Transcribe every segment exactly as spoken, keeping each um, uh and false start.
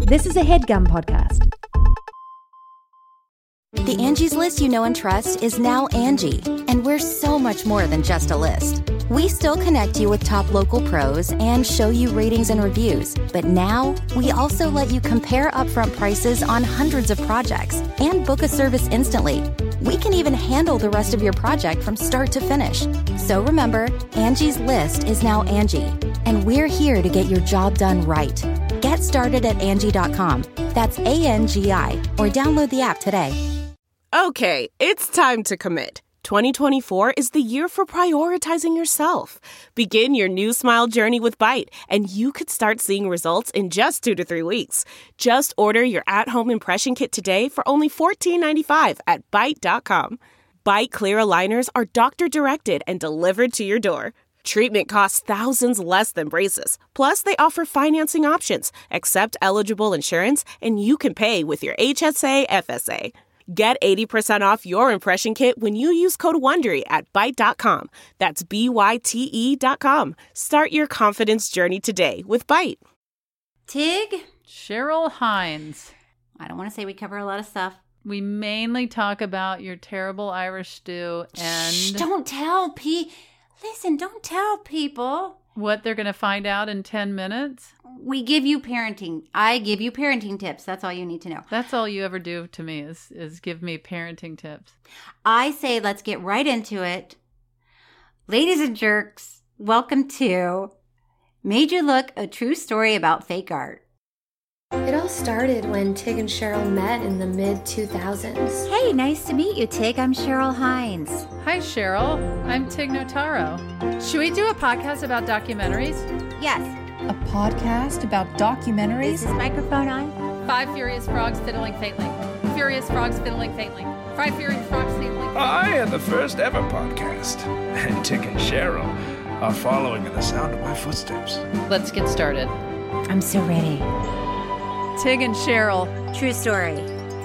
This is a HeadGum podcast. The Angie's List you know and trust is now Angie, and we're so much more than just a list. We still connect you with top local pros and show you ratings and reviews, but now we also let you compare upfront prices on hundreds of projects and book a service instantly. We can even handle the rest of your project from start to finish. So remember, Angie's List is now Angie, and we're here to get your job done right. Get started at Angie dot com. That's A N G I, or download the app today. Okay, it's time to commit. twenty twenty-four is the year for prioritizing yourself. Begin your new smile journey with Byte, and you could start seeing results in just two to three weeks. Just order your at-home impression kit today for only fourteen ninety-five at Byte dot com. Byte Clear aligners are doctor-directed and delivered to your door. Treatment costs thousands less than braces. Plus, they offer financing options, accept eligible insurance, and you can pay with your H S A F S A. Get eighty percent off your impression kit when you use code WONDERY at Byte dot com. That's B Y T E dot com. Start your confidence journey today with Byte. Tig? Cheryl Hines. I don't want to say we cover a lot of stuff. We mainly talk about your terrible Irish stew and... Shh, don't tell P. Listen, don't tell people. What they're going to find out in ten minutes? We give you parenting. I give you parenting tips. That's all you need to know. That's all you ever do to me is, is give me parenting tips. I say let's get right into it. Ladies and jerks, welcome to Made You Look, a true story about fake art. It all started when Tig and Cheryl met in the mid two thousands. Hey, nice to meet you, Tig. I'm Cheryl Hines. Hi, Cheryl. I'm Tig Notaro. Should we do a podcast about documentaries? Yes. A podcast about documentaries? Is this microphone on? Five Furious Frogs Fiddling Faintly. Furious Frogs Fiddling Faintly. Five Furious Frogs Fiddling Faintly. I am the first ever podcast, and Tig and Cheryl are following in the sound of my footsteps. Let's get started. I'm so ready. Tig and Cheryl. True story.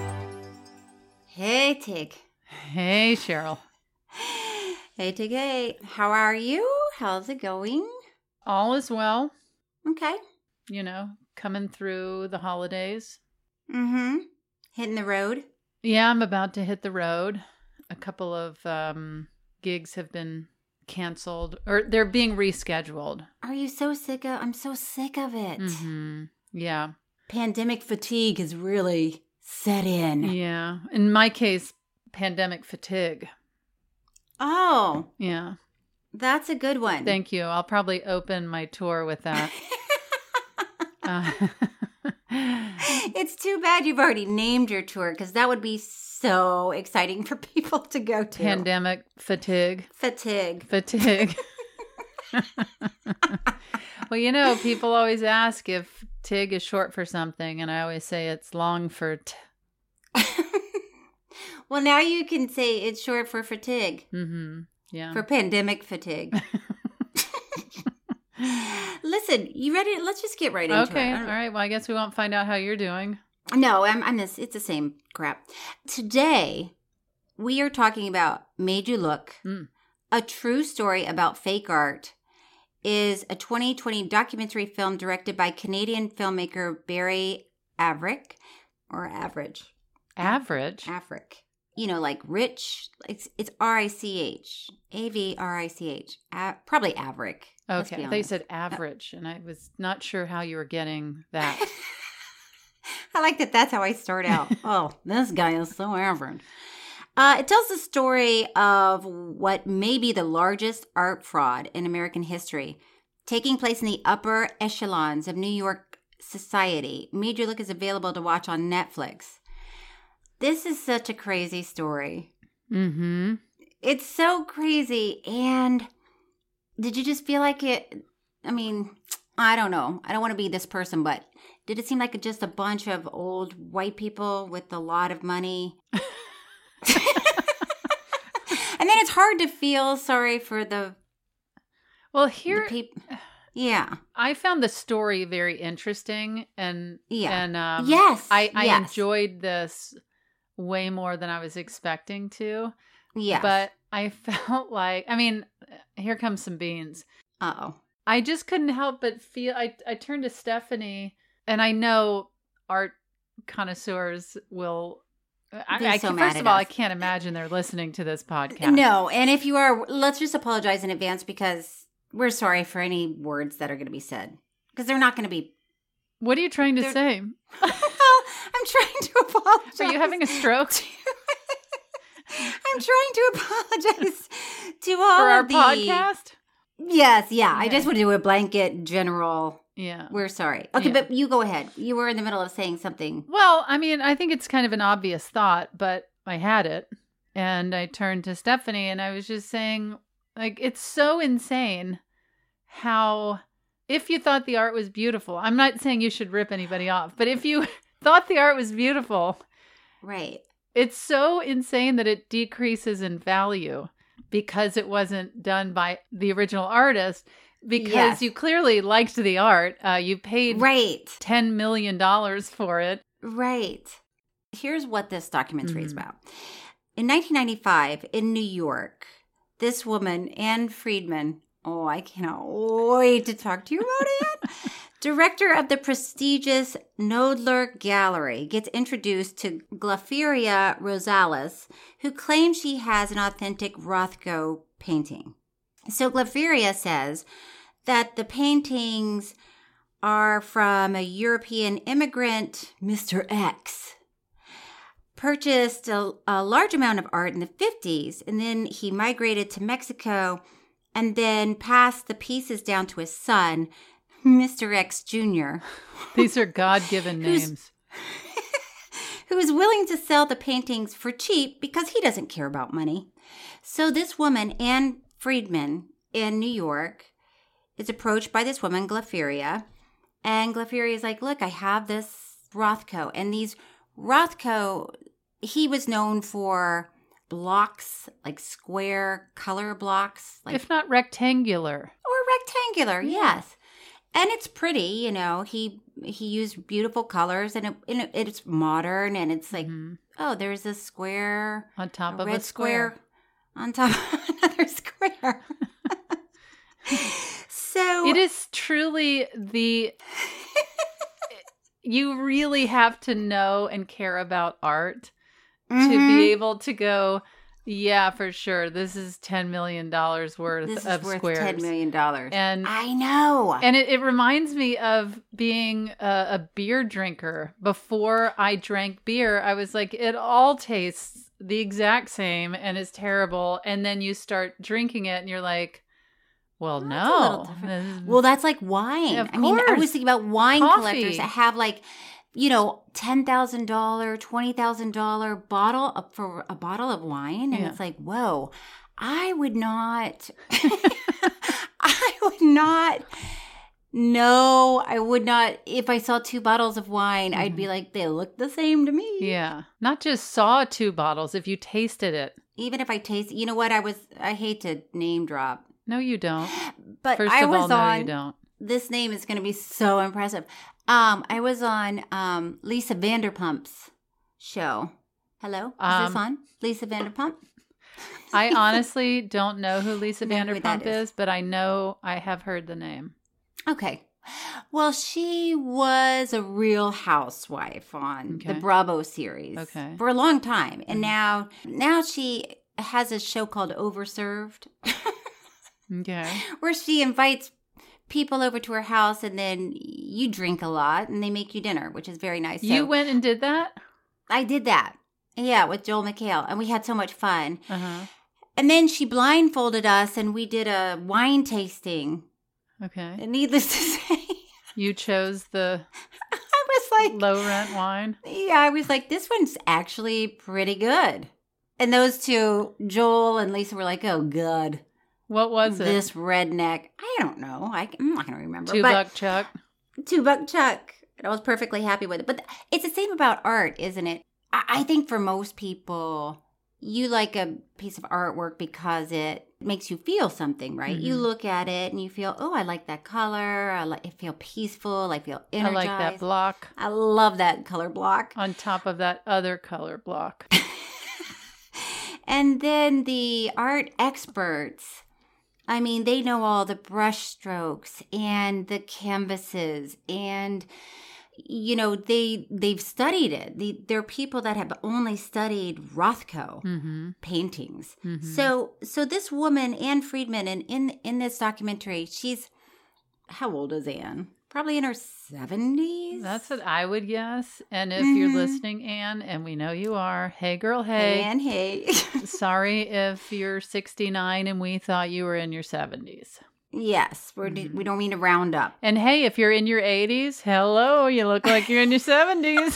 Hey, Tig. Hey, Cheryl. Hey, Tig, hey. How are you? How's it going? All is well. Okay. You know, coming through the holidays. Mm-hmm. Hitting the road? Yeah, I'm about to hit the road. A couple of um, gigs have been canceled, or they're being rescheduled. Are you so sick of I'm so sick of it. Mm-hmm. Yeah. Pandemic fatigue has really set in. Yeah. In my case, pandemic fatigue. Oh. Yeah. That's a good one. Thank you. I'll probably open my tour with that. uh, It's too bad you've already named your tour, because that would be so exciting for people to go to. Pandemic fatigue. Fatigue. Fatigue. Well, you know, people always ask if Tig is short for something, and I always say it's long for t. Well, now you can say it's short for fatigue. Mm-hmm. Yeah. For pandemic fatigue. Listen, you ready? Let's just get right into okay. it. Okay. All right. Well, I guess we won't find out how you're doing. No, I'm, I'm this. It's the same crap. Today, we are talking about Made You Look, mm. a true story about fake art. Is a twenty twenty documentary film directed by Canadian filmmaker Barry Averick, or Average. Average? Averick. You know, like rich. It's it's R I C H. A V R I C H. A- probably Averick. Okay. They said average, and I was not sure how you were getting that. I like that that's how I start out. Oh, this guy is so average. Uh, it tells the story of what may be the largest art fraud in American history, taking place in the upper echelons of New York society. Made You Look is available to watch on Netflix. This is such a crazy story. Mm-hmm. It's so crazy. And did you just feel like it? I mean, I don't know. I don't want to be this person, but did it seem like just a bunch of old white people with a lot of money? And then it's hard to feel sorry for the well here the peop- yeah I found the story very interesting, and yeah and um yes I, I yes. enjoyed this way more than I was expecting to. Yeah, but I felt like, I mean, here comes some beans. Uh-oh. I just couldn't help but feel, I, I turned to Stephanie, and I know art connoisseurs will. I, They're I so can, mad first at of all, us. I can't imagine they're listening to this podcast. No, and if you are, let's just apologize in advance because we're sorry for any words that are going to be said because they're not going to be. What are you trying to They're- say? I'm trying to apologize. Are you having a stroke I'm trying to apologize to all for our of the podcast? Yes, yeah. I Okay. just want to do a blanket general. Yeah. We're sorry. Okay, Yeah. but you go ahead. You were in the middle of saying something. Well, I mean, I think it's kind of an obvious thought, but I had it. And I turned to Stephanie and I was just saying, like, it's so insane how, if you thought the art was beautiful, I'm not saying you should rip anybody off, but if you thought the art was beautiful, Right. it's so insane that it decreases in value because it wasn't done by the original artist. Because Yes. you clearly liked the art. Uh, you paid Right. ten million dollars for it. Right. Here's what this documentary is Mhm. about. In nineteen ninety-five, in New York, this woman, Anne Friedman, oh, I cannot wait to talk to you about it, director of the prestigious Knoedler Gallery, gets introduced to Glaphyria Rosales, who claims she has an authentic Rothko painting. So Glaphyria says that the paintings are from a European immigrant, Mister X, purchased a, a large amount of art in the fifties, and then he migrated to Mexico and then passed the pieces down to his son, Mister X Junior, These are God-given Who's- names. who is willing to sell the paintings for cheap because he doesn't care about money. So this woman, Anne Friedman, in New York, is approached by this woman, Glaphyria, and Glaphyria is like, look, I have this Rothko, and these Rothko, he was known for blocks, like square color blocks, like If not rectangular. or rectangular, yes. And it's pretty, you know. He he used beautiful colors, and, it, and it, it's modern, and it's like, Mhm. oh, there's a square, On top a of red a square. on top of another square. So It is truly the... You really have to know and care about art to Mhm. be able to go, yeah, for sure, this is ten million dollars worth this is of worth squares. ten million dollars. And I know. And it, it reminds me of being a, a beer drinker. Before I drank beer, I was like, it all tastes the exact same and is terrible. And then you start drinking it and you're like, well, Well, that's a little no. different. This is- Well, that's like wine. Of I mean, I course. was thinking about wine Coffee. collectors that have like, you know, ten thousand dollars, twenty thousand dollars bottle of, for a bottle of wine. And Yeah. it's like, whoa, I would not, I would not, no, I would not, if I saw two bottles of wine, I'd be like, they look the same to me. yeah. Not just saw two bottles, if you tasted it. Even if I taste, you know what, I was, I hate to name drop, No, you don't. but First I of was all, no, on. you don't. This name is going to be so impressive. Um, I was on um, Lisa Vanderpump's show. Hello, is Um, this on? Lisa Vanderpump? I honestly don't know who Lisa Know who that Vanderpump is. is, but I know I have heard the name. Okay. Well, she was a real housewife on Okay. the Bravo series Okay. for a long time, and Mhm. now now she has a show called Overserved, Okay. where she invites people over to her house, and then you drink a lot, and they make you dinner, which is very nice. You So went and did that? I did that, yeah, with Joel McHale, and we had so much fun. Uh-huh. And then she blindfolded us, and we did a wine tasting. Okay. And needless to say, You chose the I was like, low rent wine. yeah, I was like, this one's actually pretty good. And those two, Joel and Lisa, were like, oh, God. What was it? This redneck. I don't know. I, I'm not going to remember. Two but buck chuck. Two Buck Chuck. And I was perfectly happy with it. But it's the same about art, isn't it? I, I think for most people, you like a piece of artwork because it makes you feel something, right? You Mhm. look at it and you feel, oh, I like that color. I, like, I feel peaceful. I feel energized. I like that block I love that color block. on top of that other color block. And then the art experts, I mean, they know all the brush strokes and the canvases and, you know, they they've studied it. The, there are people that have only studied Rothko Mm-hmm. paintings. Mm-hmm. So so this woman, Anne Friedman, and in in this documentary, she's how old is Anne? Probably in her seventies. That's what I would guess. And if Mhm. you're listening, Anne, and we know you are, hey girl, hey. Anne, hey. Sorry if you're sixty-nine and we thought you were in your seventies. Yes, we're, Mhm. we don't mean to round up. And hey, if you're in your eighties, hello, you look like you're in your seventies.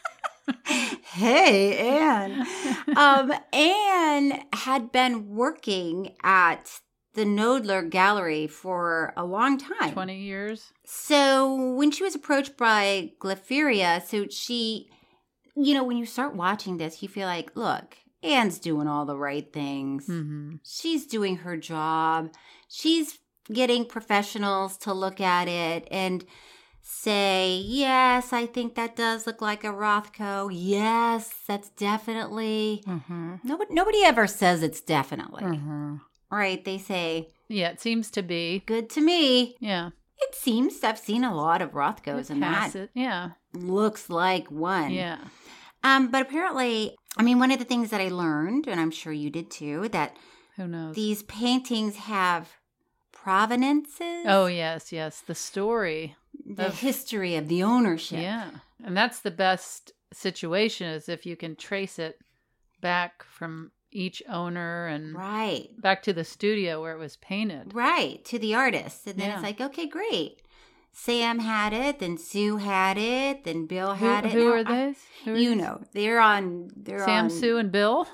Hey, Anne. um, Anne had been working at the Knoedler Gallery for a long time. twenty years. So when she was approached by Glypheria, so she, you know, when you start watching this, you feel like, look, Anne's doing all the right things. Mm-hmm. She's doing her job. She's getting professionals to look at it and say, yes, I think that does look like a Rothko. Yes, that's definitely. Mm-hmm. Nobody, nobody ever says it's definitely. Mm-hmm. Right? They say, Yeah, it seems to be. good to me. Yeah. It seems I've seen a lot of Rothkos, and Pass that it. Yeah. looks like one. Yeah. Um, but apparently, I mean, one of the things that I learned, and I'm sure you did too, that Who knows? these paintings have provenances. Oh, yes, yes. The story. the of- history of the ownership. Yeah. And that's the best situation is if you can trace it back from each owner and Right. back to the studio where it was painted. Right. To the artist. And then Yeah. it's like, okay, great. Sam had it, then Sue had it, then Bill Who, had it. who Now, are I- these? Who are You these? know, they're on. They're Sam, on. Sue, and Bill?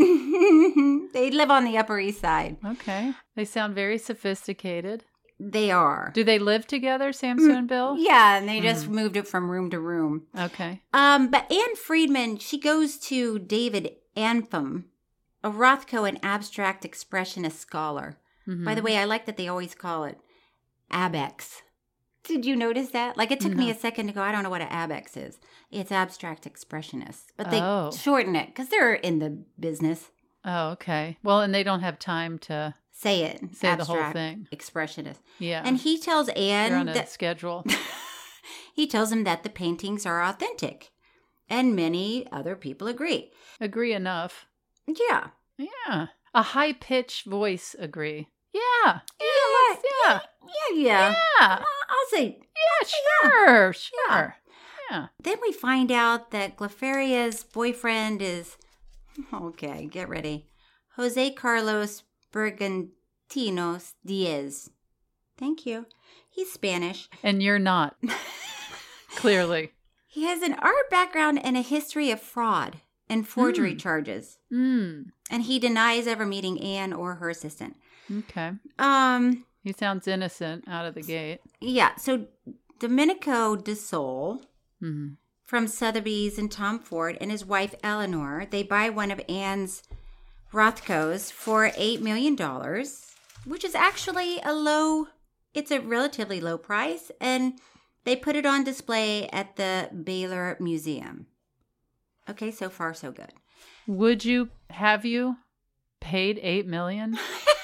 They live on the Upper East Side. Okay. They sound very sophisticated. They are. Do they live together, Sam, Sue, and Bill? Yeah, and they just Mhm. moved it from room to room. Okay. Um, but Anne Friedman, she goes to David Antham, a Rothko and abstract expressionist scholar. Mhm. By the way, I like that they always call it ABEX. Did you notice that? Like, it took me No. a second to go, I don't know what an ABEX is. It's abstract expressionist. But they Oh. shorten it because they're in the business. Oh, okay. Well, and they don't have time to Say it. say the whole abstract thing. Expressionist. Yeah. And he tells They're Anne on a that schedule. he tells him that the paintings are authentic. And many other people agree. Agree enough. Yeah. Yeah. A high pitched voice agree. Yeah. Yeah. let's- Yeah. Yeah, yeah. Yeah. Well, I'll say. Yeah, sure. Sure. Yeah. Then we find out that Glypheria's boyfriend is, okay, get ready, Jose Carlos Bergantinos Diaz. Thank you. He's Spanish. And you're not. Clearly. He has an art background and a history of fraud and forgery Mm. charges. Mm. And he denies ever meeting Anne or her assistant. Okay. Um, He sounds innocent out of the gate. yeah, so Domenico De Sol Mm. from Sotheby's and Tom Ford and his wife Eleanor, they buy one of Anne's Rothkos for eight million dollars, which is actually a low, it's a relatively low price, and they put it on display at the Baylor Museum. Okay, so far so good. Would you have you paid eight million?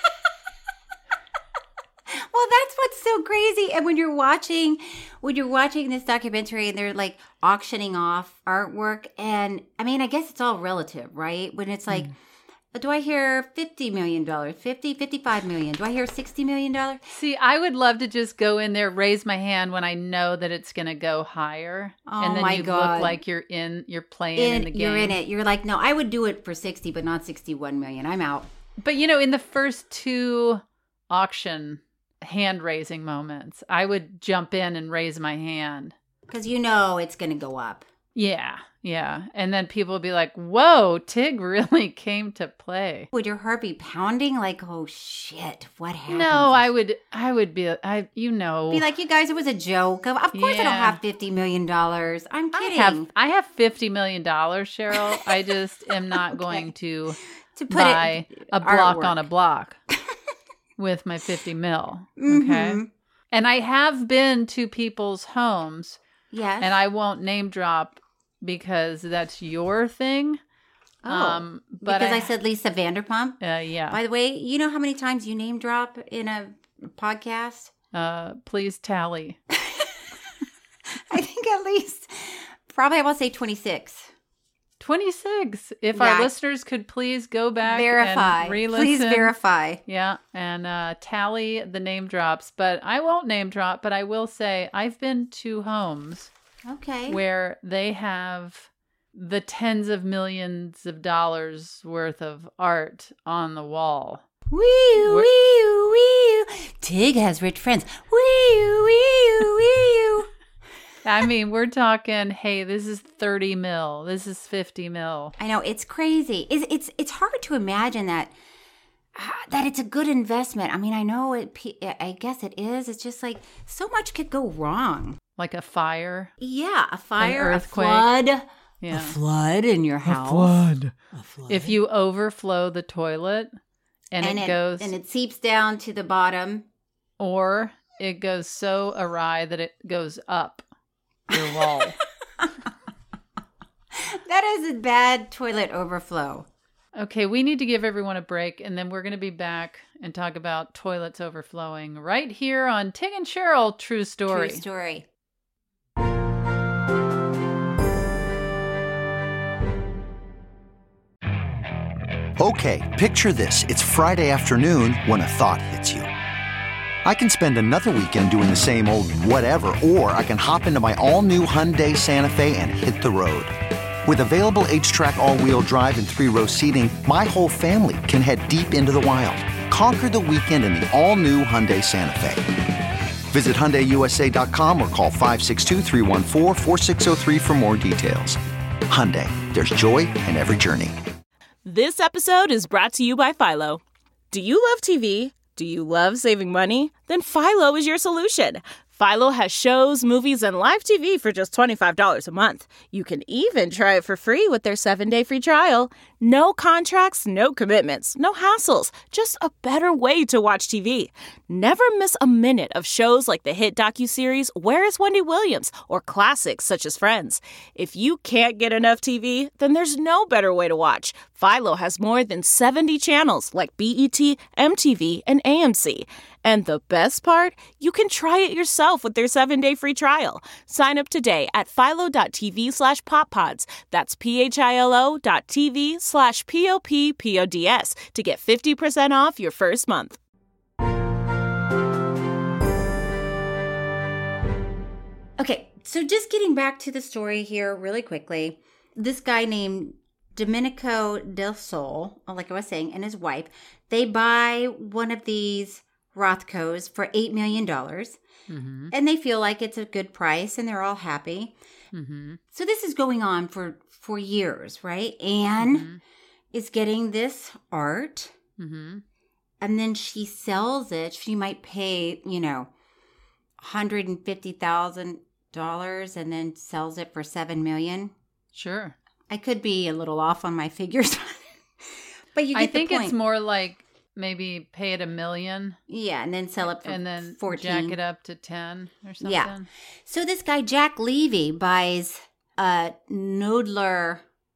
Well, that's what's so crazy. And when you're watching, when you're watching this documentary and they're like auctioning off artwork, and I mean, I guess it's all relative, right? When it's like, do I hear fifty million dollars, fifty, fifty-five million? Do I hear sixty million dollars? See, I would love to just go in there, raise my hand when I know that it's going to go higher, Oh and then my you God. look like you're in, you're playing in, In, the game. you're in it. You're like, no, I would do it for sixty, but not sixty-one million. I'm out. But you know, in the first two auction hand raising moments, I would jump in and raise my hand. Because you know it's going to go up. Yeah, yeah, and then people would be like, "Whoa, Tig really came to play." Would your heart be pounding like, oh shit, what happened? No, I would, I would be, I, you know, be like, you guys, it was a joke. Of, of course I don't Yeah. have fifty million dollars. I'm I kidding. have, I have fifty million dollars, Cheryl. I just am not going to to put buy it, a block artwork. on a block with my fifty mil. Okay. Mhm. And I have been to people's homes, Yes. and I won't name drop because that's your thing. Oh, um, but because I, I, said Lisa Vanderpump. uh, yeah. By the way, you know how many times you name drop in a podcast? Uh, please tally. I think at least, probably I will say twenty-six. twenty-six. If Yeah. our listeners could please go back Verify. and re-listen. Please verify. Yeah, and uh, tally the name drops. But I won't name drop, but I will say I've been to homes Okay. where they have the tens of millions of dollars worth of art on the wall. Wee wee wee. Tig has rich friends. Wee wee wee. I mean, we're talking, hey, this is thirty mil. This is fifty mil. I know, it's crazy. It's it's it's hard to imagine that uh, that it's a good investment. I mean, I know it. I guess it is. It's just like so much could go wrong. Like a fire. Yeah, a fire, earthquake. a flood, Yeah. a flood in your house. A flood. If you overflow the toilet and, and it, goes, and it seeps down to the bottom. or it goes so awry that it goes up your wall. That is a bad toilet overflow. Okay, we need to give everyone a break, and then we're going to be back and talk about toilets overflowing right here on Tig and Cheryl True Story. True story. Okay, picture this. It's Friday afternoon when a thought hits you. I can spend another weekend doing the same old whatever, or I can hop into my all-new Hyundai Santa Fe and hit the road. With available H-Track all-wheel drive and three-row seating, my whole family can head deep into the wild. Conquer the weekend in the all-new Hyundai Santa Fe. Visit Hyundai U S A dot com or call five six two, three one four, four six zero three for more details. Hyundai, there's joy in every journey. This episode is brought to you by Philo. Do you love T V? Do you love saving money? Then Philo is your solution. Philo has shows, movies, and live T V for just twenty-five dollars a month. You can even try it for free with their seven-day free trial. No contracts, no commitments, no hassles. Just a better way to watch T V. Never miss a minute of shows like the hit docuseries Where is Wendy Williams? Or classics such as Friends. If you can't get enough T V, then there's no better way to watch. Philo has more than seventy channels like B E T, M T V, and A M C. And the best part? You can try it yourself with their seven-day free trial. Sign up today at philo.tv slash poppods. That's P-H-I-L-O dot TV slash P-O-P-P-O-D-S to get fifty percent off your first month. Okay, so just getting back to the story here really quickly. This guy named Domenico Del Sol, like I was saying, and his wife, they buy one of these Rothkos for eight million dollars. Mm-hmm. And they feel like it's a good price and they're all happy. Mm-hmm. So this is going on for, for years, right? Anne mm-hmm. is getting this art. Mm-hmm. And then she sells it. She might pay, you know, one hundred fifty thousand dollars and then sells it for seven million dollars. Sure. I could be a little off on my figures. But you get I think the point. It's more like maybe pay it a million. Yeah, and then sell it for and then fourteen. Jack it up to ten or something. Yeah. So this guy, Jack Levy, buys uh, Knoedler,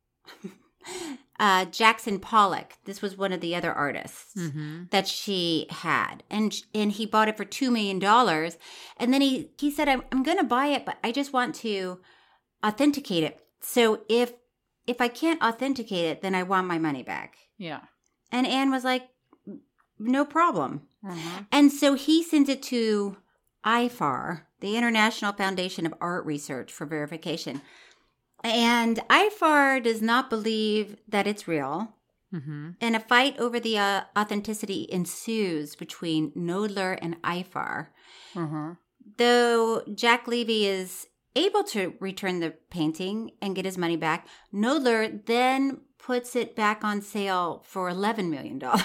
uh, Jackson Pollock. This was one of the other artists mm-hmm. that she had. And and he bought it for two million dollars. And then he, he said, I'm, I'm going to buy it, but I just want to authenticate it. So if if I can't authenticate it, then I want my money back. Yeah. And Anne was like, no problem. Uh-huh. And so he sends it to I F A R, the International Foundation of Art Research, for verification. And I F A R does not believe that it's real. Mm-hmm. And a fight over the uh, authenticity ensues between Knoedler and I F A R. Uh-huh. Though Jack Levy is able to return the painting and get his money back, Knoedler then puts it back on sale for eleven million dollars.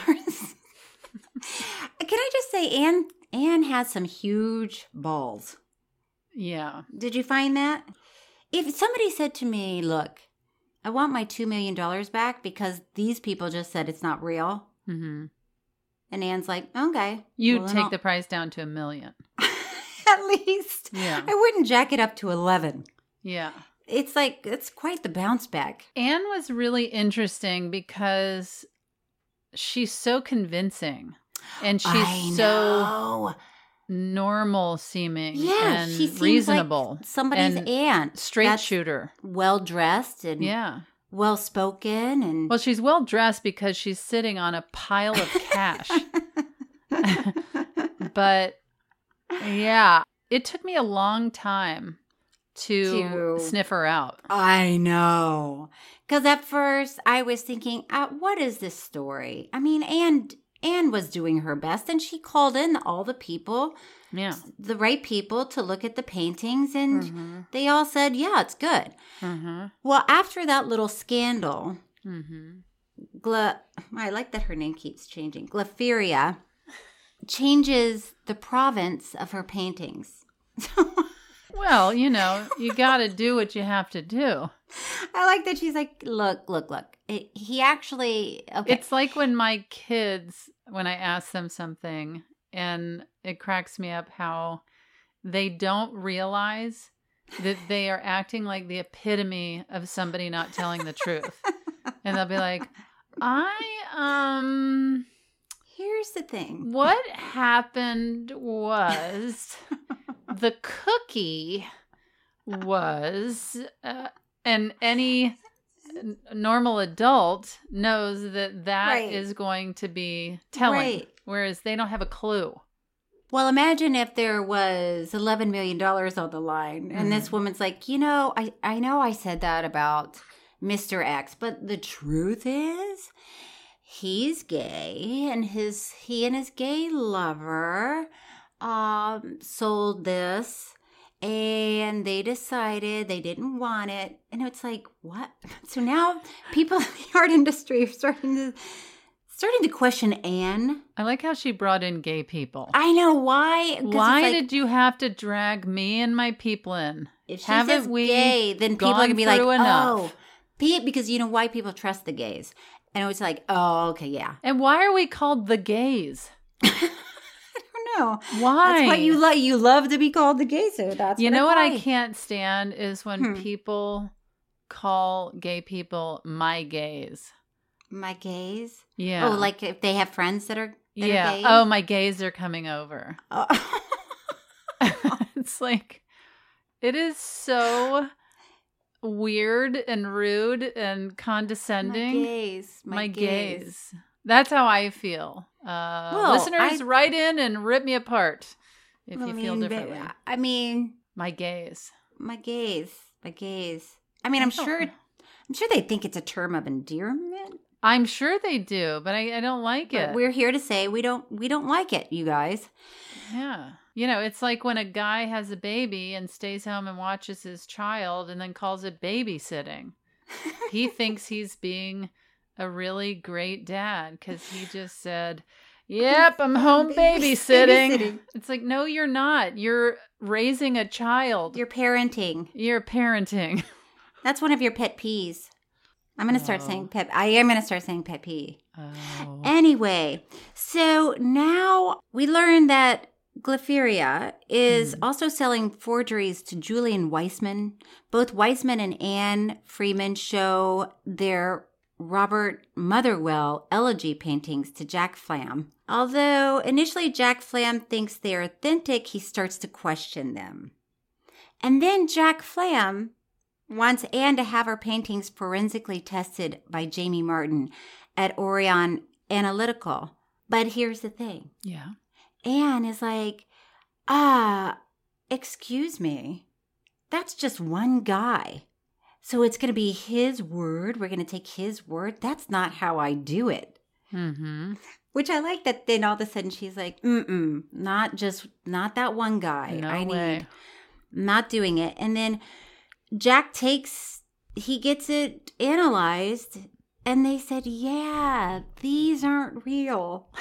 Can I just say, Anne, Anne has some huge balls. Yeah. Did you find that? If somebody said to me, look, I want my two million dollars back because these people just said it's not real. Mm-hmm. And Anne's like, okay. You'd well, take I'll... the price down to a million. At least. Yeah. I wouldn't jack it up to eleven. Yeah. It's like, it's quite the bounce back. Anne was really interesting because she's so convincing. And she's I so know. normal seeming Yeah, and she seems reasonable. like somebody's and aunt. Straight That's shooter. well dressed and Yeah. well spoken and Well, she's well dressed because she's sitting on a pile of cash. But yeah, it took me a long time to, To- sniff her out. I know. Because at first I was thinking, uh, what is this story? I mean, Anne, Anne was doing her best and she called in all the people, Yeah. the right people to look at the paintings and Mm-hmm. they all said, yeah, it's good. Mm-hmm. Well, after that little scandal, Mm-hmm. Gla- I like that her name keeps changing. Glypheria changes the province of her paintings. Well, you know, you got to do what you have to do. I like that she's like, look, look, look. It, he actually, okay. It's like when my kids, when I ask them something, and it cracks me up how they don't realize that they are acting like the epitome of somebody not telling the truth. And they'll be like, I, um, Here's the thing. what happened was the cookie was, uh, and any n- normal adult knows that that Right. is going to be telling, Right. whereas they don't have a clue. Well, imagine if there was eleven million dollars on the line and this woman's like, you know, I, I know I said that about Mister X, but the truth is he's gay and his he and his gay lover um, sold this and they decided they didn't want it. And it's like, what? So now people in the art industry are starting to starting to question Anne. I like how she brought in gay people. I know why. 'Cause it's Why like, did you have to drag me and my people in? if she Haven't says we gay, then people are gone gonna be like, through enough? oh, Pete, because you know why people trust the gays, and it was like, oh, okay, yeah. And why are we called the gays? I don't know. Why? That's what you love. You love to be called the gay, so that's You know what I why. can't stand is when Hmm. people call gay people my gays. My gays. Yeah. Oh, like if they have friends that are that yeah. Are gays? Oh, my gays are coming over. Oh. It's like, it is so weird and rude and condescending. My gays. My, My gays. gays. That's how I feel. Uh, Well, listeners, I- write in and rip me apart if I you feel mean, differently. but- I mean, My gays. my gays. My gays. I mean, I'm don't- sure. I'm sure they think it's a term of endearment. I'm sure they do, but I, I don't like But it. we're here to say we don't. We don't like it, you guys. Yeah. You know, it's like when a guy has a baby and stays home and watches his child and then calls it babysitting. He thinks he's being a really great dad because he just said, yep, I'm home Baby- babysitting. babysitting. It's like, no, you're not. You're raising a child. You're parenting. You're parenting. That's one of your pet peeves. I'm going to start Oh. saying pet. I am going to start saying pet peeve. Oh. Anyway, so now we learned that Glypheria is also selling forgeries to Julian Weissman. Both Weissman and Anne Freeman show their Robert Motherwell elegy paintings to Jack Flam. Although initially Jack Flam thinks they're authentic, he starts to question them. And then Jack Flam wants Anne to have her paintings forensically tested by Jamie Martin at Orion Analytical. But here's the thing. Yeah. Anne is like, ah, excuse me. That's just one guy. So it's going to be his word. We're going to take his word. That's not how I do it. Mm-hmm. Which I like that then all of a sudden she's like, mm-mm, not just, not that one guy. No I way. need, not doing it. And then Jack takes, he gets it analyzed and they said, yeah, these aren't real.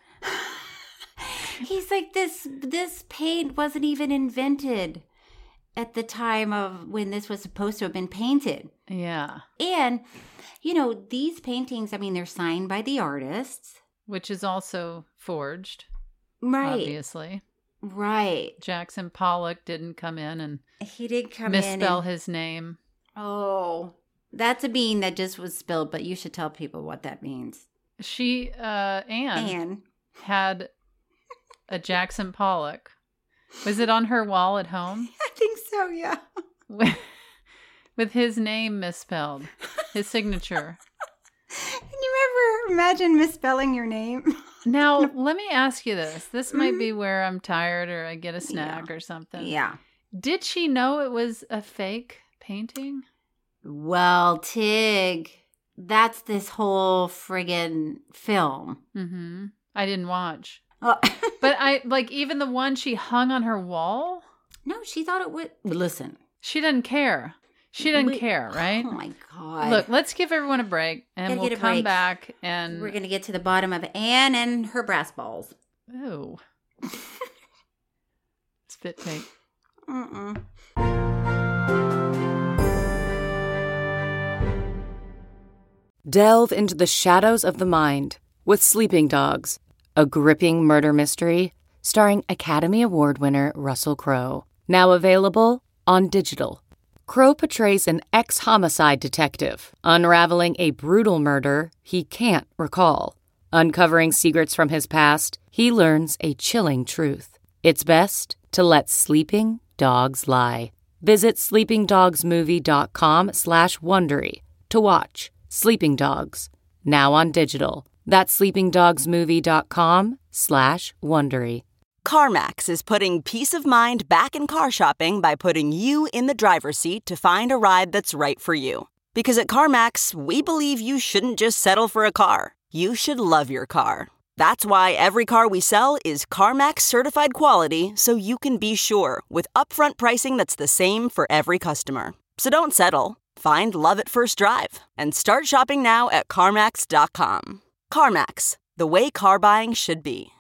He's like, this, this paint wasn't even invented at the time of when this was supposed to have been painted. Yeah. And, you know, these paintings, I mean, they're signed by the artists. Which is also forged, Right. obviously. Right. Jackson Pollock didn't come in and He did come misspell in. And, his name. oh, that's a bean that just was spilled, but you should tell people what that means. She, uh, Anne, Anne. had a Jackson Pollock Was it on her wall at home? I think so, yeah. With, with his name misspelled, his signature. Can you ever imagine misspelling your name? Now, let me ask you this. This might be where I'm tired or I get a snack Yeah. or something. Yeah. Did she know it was a fake painting? Well, Tig, that's this whole friggin' film. Mm-hmm. I didn't watch. Oh. But I, like, even the one she hung on her wall? No, she thought it would. Listen. She didn't care. She didn't We- care, right? Oh, my God. Look, let's give everyone a break, and Gotta we'll get a come break. back and... We're going to get to the bottom of Anne and her brass balls. Ooh. Spit take. Mm-mm. Delve into the shadows of the mind with Sleeping Dogs, a gripping murder mystery starring Academy Award winner Russell Crowe. Now available on digital. Crowe portrays an ex-homicide detective unraveling a brutal murder he can't recall. Uncovering secrets from his past, he learns a chilling truth. It's best to let sleeping dogs lie. Visit sleepingdogsmovie.com slash Wondery to watch Sleeping Dogs, now on digital. That's sleepingdogsmovie.com slash Wondery. CarMax is putting peace of mind back in car shopping by putting you in the driver's seat to find a ride that's right for you. Because at CarMax, we believe you shouldn't just settle for a car. You should love your car. That's why every car we sell is CarMax certified quality, so you can be sure with upfront pricing that's the same for every customer. So don't settle. Find love at first drive and start shopping now at CarMax dot com. CarMax, the way car buying should be.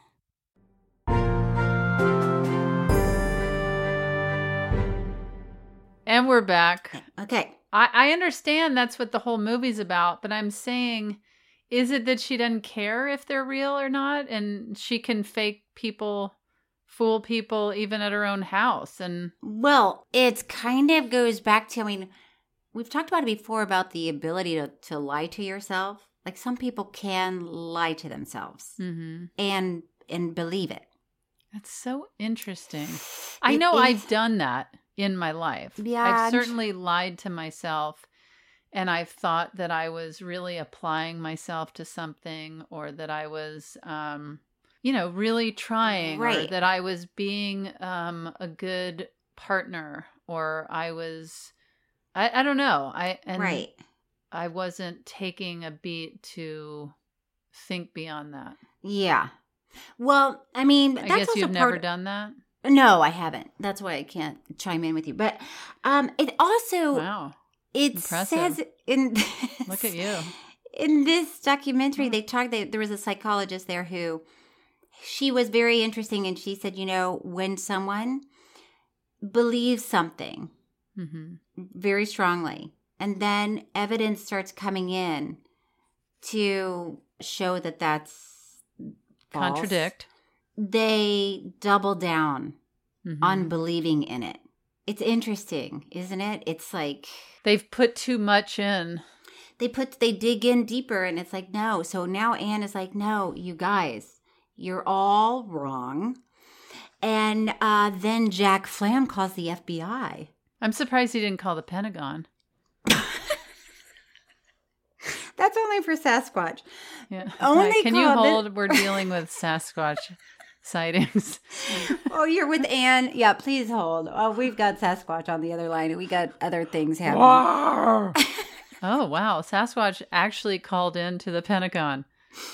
And we're back. Okay. I, I understand that's what the whole movie's about, but I'm saying, is it that she doesn't care if they're real or not? And she can fake people, fool people, even at her own house. And Well, it kind of goes back to, I mean, we've talked about it before about the ability to, to lie to yourself. Like some people can lie to themselves mm-hmm. and and believe it. That's so interesting. I It know is- I've done that in my life. Yeah, I've I'm certainly lied to myself, and I've thought that I was really applying myself to something, or that I was, um, you know, really trying, or Right. that I was being um, a good partner, or I was, I, I don't know. I and Right. I wasn't taking a beat to think beyond that. Yeah. Well, I mean, I that's guess also you've part never done that. No, I haven't. That's why I can't chime in with you. But um, it also Wow. it Impressive. says in this, Look at you. in this documentary they talked. They, there was a psychologist there who she was very interesting, and she said, you know, when someone believes something Mm-hmm. very strongly, and then evidence starts coming in to show that that's false, Contradict. they double down Mhm. on believing in it. It's interesting, isn't it? It's like They've put too much in. they put they dig in deeper, and it's like, no. So now Anne is like, no, you guys, you're all wrong. And uh, then Jack Flam calls the F B I. I'm surprised he didn't call the Pentagon. That's only for Sasquatch. Yeah. Only Like, can you called it- hold? We're dealing with Sasquatch sightings. Oh, you're with Anne. Yeah, please hold. Oh, we've got Sasquatch on the other line. We got other things happening. Oh, wow. Sasquatch actually called in to the Pentagon.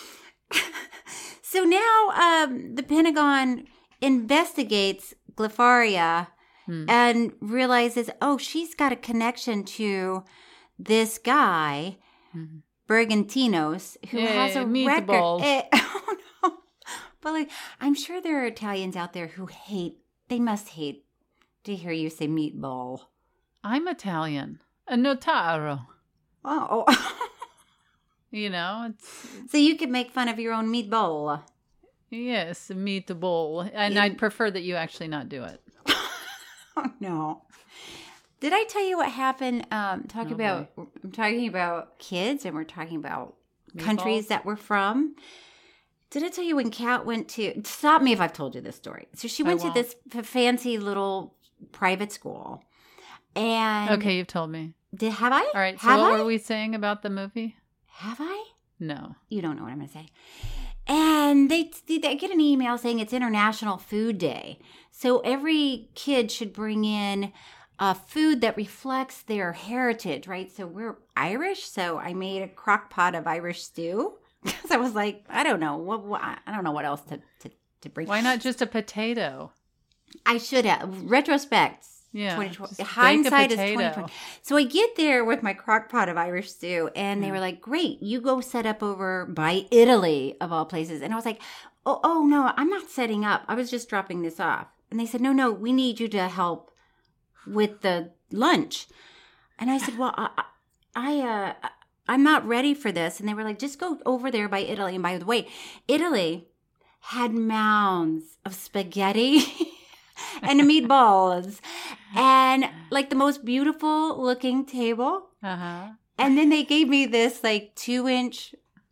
So now um, the Pentagon investigates Glypharia Hmm. and realizes, oh, she's got a connection to this guy, Mhm. Bergantinos, who has a Yay, record. meatballs. Eh, oh, no. But like, I'm sure there are Italians out there who hate, they must hate to hear you say meatball. I'm Italian. A notaro. Oh, You know, it's, so you could make fun of your own meatball. yes, a meatball. And Yeah. I'd prefer that you actually not do it. Oh no! Did I tell you what happened? Um, talking Oh, about I'm talking about kids, and we're talking about Meatballs? countries that we're from. Did I tell you when Kat went to, stop me if I've told you this story. So she went to this f- fancy little private school. And Okay, you've told me. Did, have I? All right, so have what I? were we saying about the movie? Have I? No. You don't know what I'm going to say. And they, they get an email saying it's International Food Day. So every kid should bring in a food that reflects their heritage, right? So we're Irish, so I made a crock pot of Irish stew. Because I was like, I don't know. What, what I don't know what else to, to, to bring. Why not just a potato? I should have. Retrospect. Yeah. twenty twenty just Hindsight bake a is twenty twenty. So I get there with my crock pot of Irish stew, and they were like, great, you go set up over by Italy, of all places. And I was like, oh, oh no, I'm not setting up. I was just dropping this off. And they said, no, no, we need you to help with the lunch. And I said, well, I, I, uh, I'm not ready for this. And they were like, just go over there by Italy. And by the way, Italy had mounds of spaghetti and meatballs and like the most beautiful looking table. Uh-huh. And then they gave me this like two inch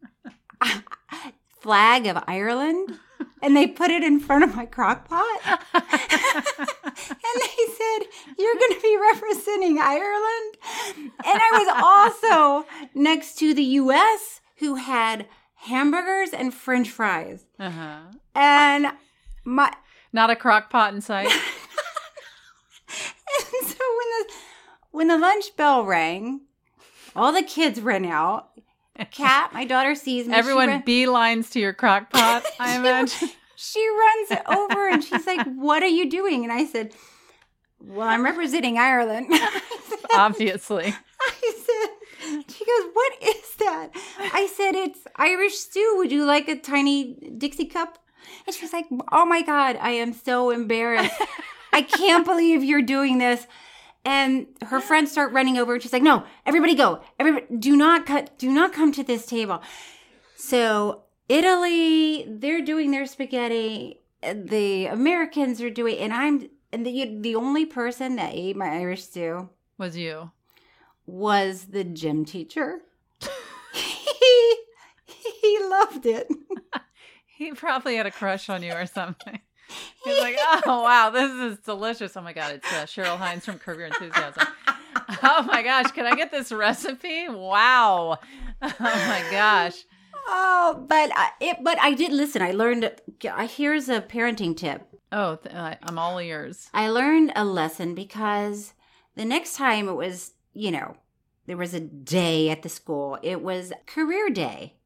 flag of Ireland. And they put it in front of my crock pot. And they said, you're going to be representing Ireland. And I was also next to the U S who had hamburgers and French fries. Uh-huh. And my... Not a crock pot in sight. And so when the, when the lunch bell rang, all the kids ran out. Kat, my daughter, sees me. Everyone ran- beelines to your crock pot, I imagine. She runs over and she's like, what are you doing? And I said, well, I'm representing Ireland. Obviously. I said, she goes, what is that? I said, it's Irish stew. Would you like a tiny Dixie cup? And she's like, oh my God, I am so embarrassed. I can't believe you're doing this. And her friends start running over and she's like, no, everybody go. Everybody, do not cut, do not come to this table. So Italy, they're doing their spaghetti. The Americans are doing, and I'm, and the, the only person that ate my Irish stew was you. Was the gym teacher. he, he loved it. He probably had a crush on you or something. He's like, oh, wow, this is delicious. Oh, my God, it's uh, Cheryl Hines from Curb Your Enthusiasm. Oh, my gosh, can I get this recipe? Wow. Oh, my gosh. Oh, but I, it, but I did listen. I learned, uh, here's a parenting tip. Oh, th- I'm all ears. I learned a lesson because the next time it was, you know, there was a day at the school. It was career day.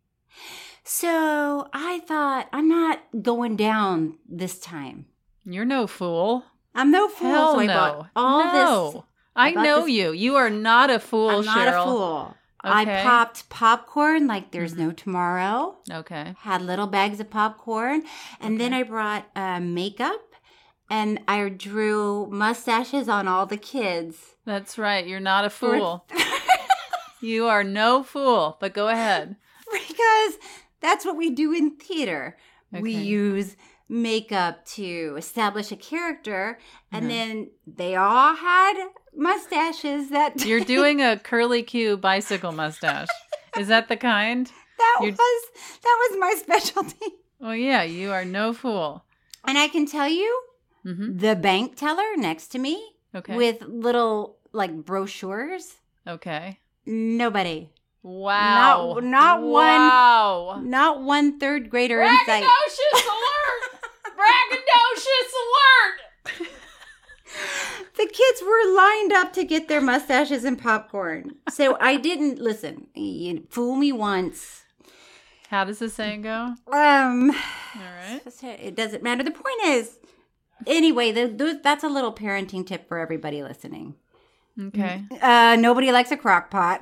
So I thought, I'm not going down this time. You're no fool. I'm no fool. Hell so I no. bought all no. this. I, I know this, you. You are not a fool, I'm not Cheryl. a fool. Okay. I popped popcorn like there's no tomorrow. Okay. Had little bags of popcorn. And okay. then I brought uh, makeup. And I drew mustaches on all the kids. That's right. You're not a fool. You are no fool. But go ahead. Because that's what we do in theater. Okay. We use makeup to establish a character. And mm-hmm. then they all had mustaches that... You're doing a curly Q bicycle mustache. Is that the kind? That You're... was that was my specialty. Well, yeah, you are no fool. And I can tell you, mm-hmm. the bank teller next to me okay. with little, like, brochures. Okay. Nobody. Wow. Not, not wow. one. Not one third grader in sight. Braggadocious alert! Braggadocious alert! The kids were lined up to get their mustaches and popcorn. So I didn't listen. You fool me once. How does the saying go? Um. All right. It doesn't matter. The point is, anyway, the, the, that's a little parenting tip for everybody listening. Okay. Uh, nobody likes a crock pot.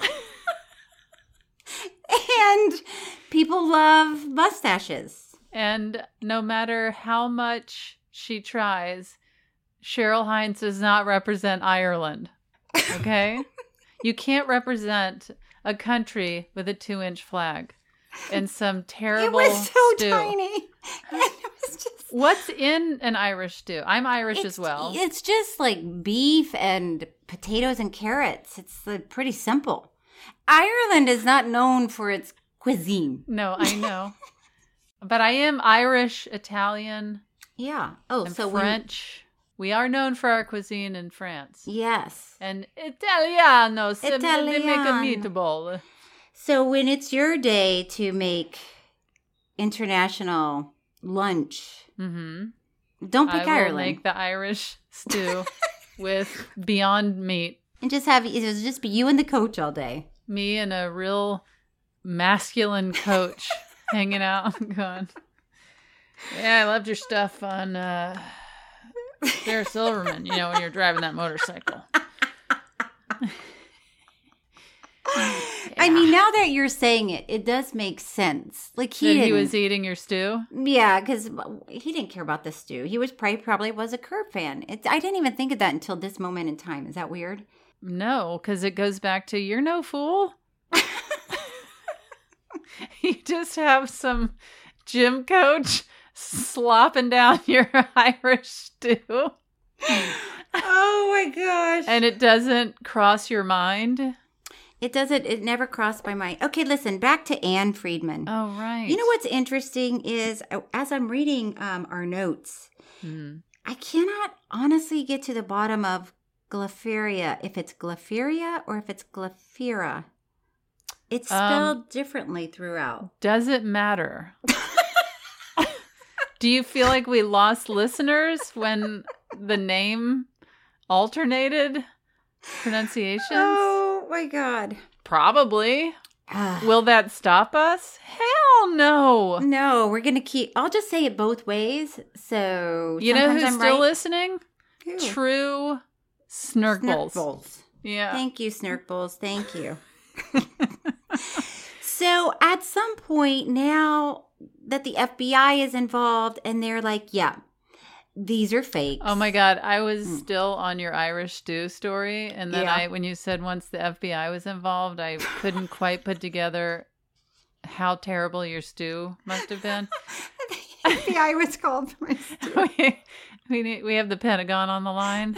And people love mustaches. And no matter how much she tries, Cheryl Hines does not represent Ireland. Okay? You can't represent a country with a two-inch flag and some terrible It was so stew. tiny. And it was just... What's in an Irish stew? I'm Irish it's, as well. It's just like beef and potatoes and carrots. It's like pretty simple. Ireland is not known for its cuisine. No, I know. But I am Irish, Italian, Yeah. Oh, and so when- French. We are known for our cuisine in France. yes. And Italiano. so They make a Italiano. meatball. So when it's your day to make international lunch, Mm-hmm. don't pick I will Ireland. make the Irish stew with Beyond Meat. And just have it'll just be you and the coach all day. Me and a real masculine coach hanging out going, yeah, I loved your stuff on uh, Sarah Silverman, you know, when you're driving that motorcycle. I mean, now that you're saying it, it does make sense. Like he That he didn't- was eating your stew? Yeah, because he didn't care about the stew. He was probably probably was a Curb fan. It's, I didn't even think of that until this moment in time. Is that weird? No, because it goes back to you're no fool. You just have some gym coach slopping down your Irish stew. Oh my gosh. And it doesn't cross your mind? It doesn't, it never crossed my mind. Okay, listen, back to Anne Friedman. Oh, right. You know what's interesting is uh, as I'm reading um, our notes, Mm. I cannot honestly get to the bottom of Glaphyria, if it's Glaphyria or if it's Glaphyra. It's spelled Um, differently throughout. Does it matter? Do you feel like we lost listeners when the name alternated pronunciations? Oh my God. Probably. Will that stop us? Hell no. No, we're going to keep, I'll just say it both ways. So, You know who's sometimes I'm still right. listening? Who? True Snurkballs. Snurkballs. Yeah. Thank you, Snurkballs. Thank you. So at some point now that the F B I is involved and they're like, yeah, these are fake. Oh my God. I was still on your Irish stew story. And then Yeah. I, when you said once the F B I was involved, I couldn't quite put together how terrible your stew must have been. The F B I was called for my stew. we, we, need, we have the Pentagon on the line.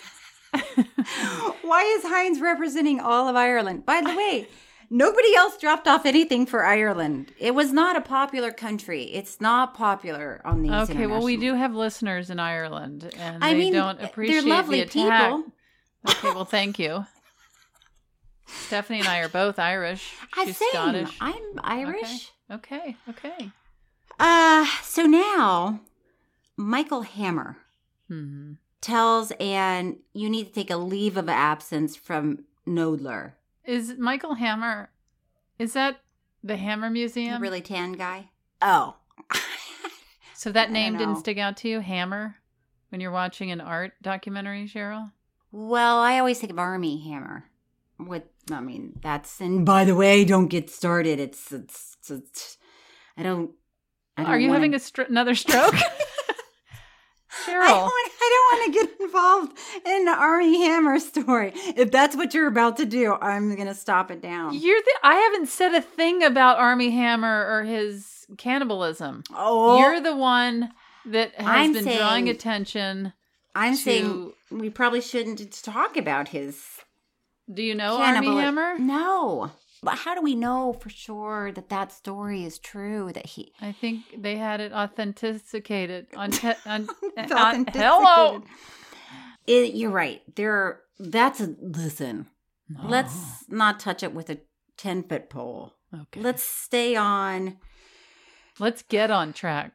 Why is Heinz representing all of Ireland? By the way, nobody else dropped off anything for Ireland. It was not a popular country. It's not popular on these. Okay, well, we international- do have listeners in Ireland, and I they mean, don't appreciate they're lovely the attack. people. Okay, well, thank you. Stephanie and I are both Irish. I She's same. Scottish. I'm Irish. Okay, okay. Uh, so now Michael Hammer Hmm. tells Anne you need to take a leave of absence from Nodler. Is Michael Hammer, is that the Hammer The Museum? really tan guy. Oh. So that I name don't didn't know. stick out to you, Hammer, when you're watching an art documentary, Cheryl? Well, I always think of Army Hammer. With, I mean, that's, and by the way, don't get started. It's, it's, it's I don't, I don't Are you wanna, having a stro- another stroke? Cheryl. I don't, want, I don't want to get involved in the Army Hammer story. If that's what you're about to do, I'm going to stop it down. You're the, I haven't said a thing about Army Hammer or his cannibalism. Oh. You're the one that has I'm been saying- drawing attention. I'm to- saying we probably shouldn't talk about his Do you know cannibal- Army Hammer? No. But how do we know for sure that that story is true? That he I think they had it authenticated. On, te- on, It's on authenticated. hello. It, you're right. There. That's a listen. Let's not touch it with a ten foot pole. Okay. Let's stay on. Let's get on track.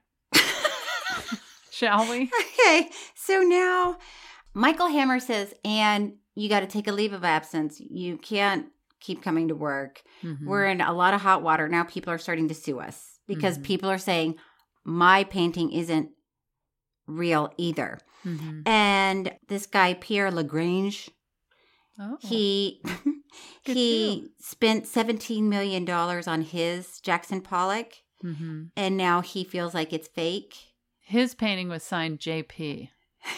Shall we? Okay. So now, Michael Hammer says, "Anne, you got to take a leave of absence. You can't keep coming to work. Mhm. We're in a lot of hot water now. People are starting to sue us because Mhm. people are saying my painting isn't real either." Mhm. And this guy Pierre Lagrange, Oh. he Good he spent seventeen million dollars on his Jackson Pollock, Mhm. and now he feels like it's fake. His painting was signed J P.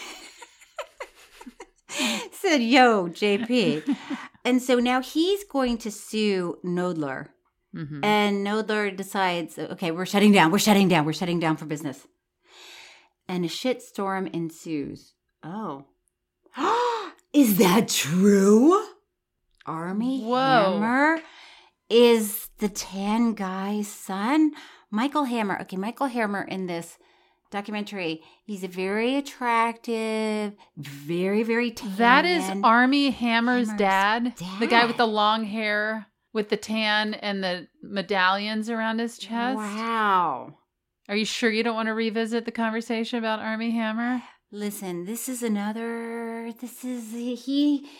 Said, "Yo, J P." And so now he's going to sue Nodler. Mhm. And Nodler decides, okay, we're shutting down. We're shutting down. We're shutting down for business. And a shitstorm ensues. Oh. Is that true? Army Whoa. Hammer is the tan guy's son? Michael Hammer. Okay, Michael Hammer in this documentary, he's a very attractive, very, very tan. That is Armie Hammer's, Hammer's dad, dad. the guy with the long hair, with the tan and the medallions around his chest. Wow. Are you sure you don't want to revisit the conversation about Armie Hammer? Listen, this is another, this is, he,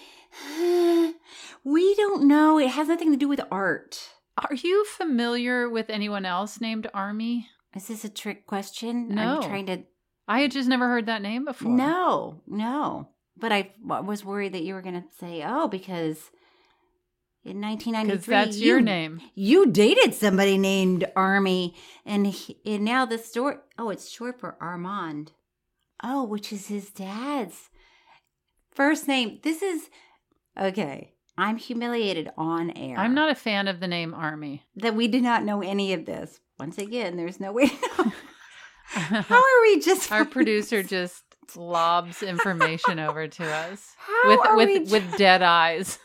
we don't know. It has nothing to do with art. Are you familiar with anyone else named Armie? Is this a trick question? No. Are you trying to? I had just never heard that name before. No, no. But I was worried that you were going to say, oh, because in nineteen ninety-three. Because that's you, your name. You dated somebody named Armie. And, he, and now the story, oh, it's short for Armand. Oh, which is his dad's first name. This is, okay. I'm humiliated on air. I'm not a fan of the name Armie. That we do not know any of this. Once again, there's no way to know. How are we just... Our producer just lobs information over to us. How with are with we with dead eyes.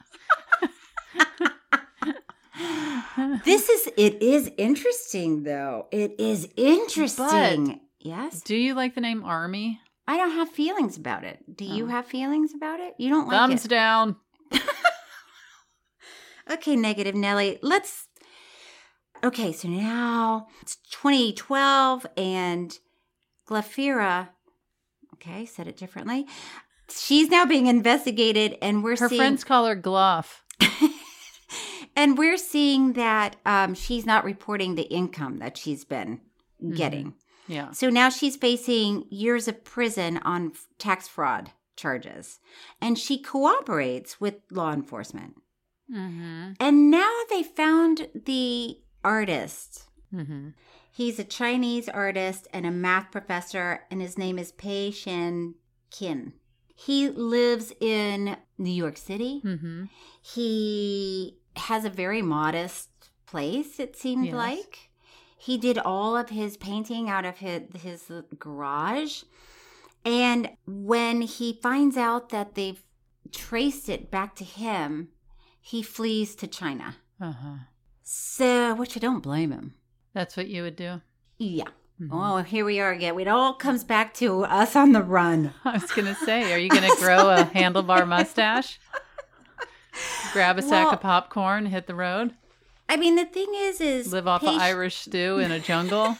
This is... It is interesting, though. It is interesting. But yes? Do you like the name Armie? I don't have feelings about it. Do you Oh. have feelings about it? You don't like Thumbs it? down. Okay, Negative Nelly. Let's... Okay, so now it's twenty twelve and Glafira, okay, said it differently. She's now being investigated and we're Her seeing... friends call her Gluff. And we're seeing that um, she's not reporting the income that she's been Mm-hmm. getting. Yeah. So now she's facing years of prison on f- tax fraud charges. And she cooperates with law enforcement. Mm-hmm. And now they found the artist. Mm-hmm. He's a Chinese artist and a math professor, and his name is Pei Shen Qin. He lives in New York City. Mm-hmm. He has a very modest place, it seemed Yes. like. He did all of his painting out of his, his garage. And when he finds out that they've traced it back to him, he flees to China. Uh-huh. So, which I don't blame him. That's what you would do? Yeah. Mm-hmm. Oh, here we are again. It all comes back to us on the run. I was going to say, are you going to grow a handlebar mustache? Grab a sack Well- of popcorn, hit the road? I mean, the thing is, is... Live off Pei- of Irish stew in a jungle?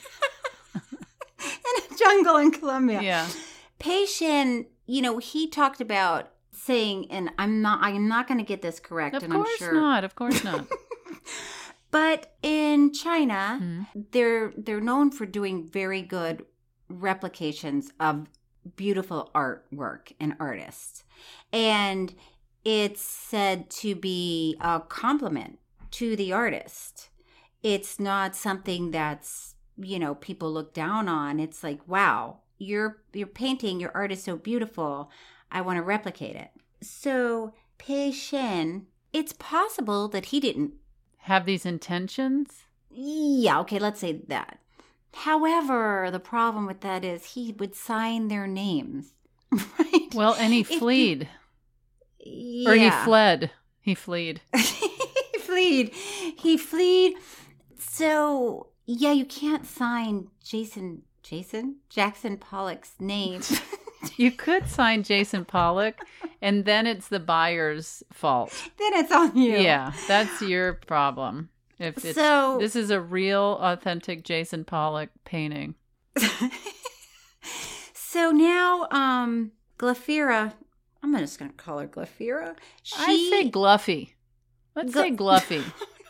in a jungle in Colombia. Yeah. Pei Shen, you know, he talked about saying, and I'm not, I'm not going to get this correct, Of and course I'm sure. not. Of course not. But in China, Mm-hmm. they're they're known for doing very good replications of beautiful artwork and artists, and it's said to be a compliment to the artist. It's not something that's, you know, people look down on. It's like, wow, your your painting, your art is so beautiful. I want to replicate it. So Pei Shen, it's possible that he didn't Have these intentions? Yeah, okay, let's say that. However, the problem with that is he would sign their names, right? Well, and he If you- fleed. Yeah. Or he fled. He fleed. he fleed. He fleed. So, yeah, you can't sign Jason, Jason? Jackson Pollock's name. You could sign Jason Pollock, and then it's the buyer's fault. Then it's on you. Yeah, that's your problem. If it's, So- this is a real, authentic Jason Pollock painting. So now, um, Glafira, I'm just going to call her Glafira. She, I say Gluffy. Let's Gl- say Gluffy.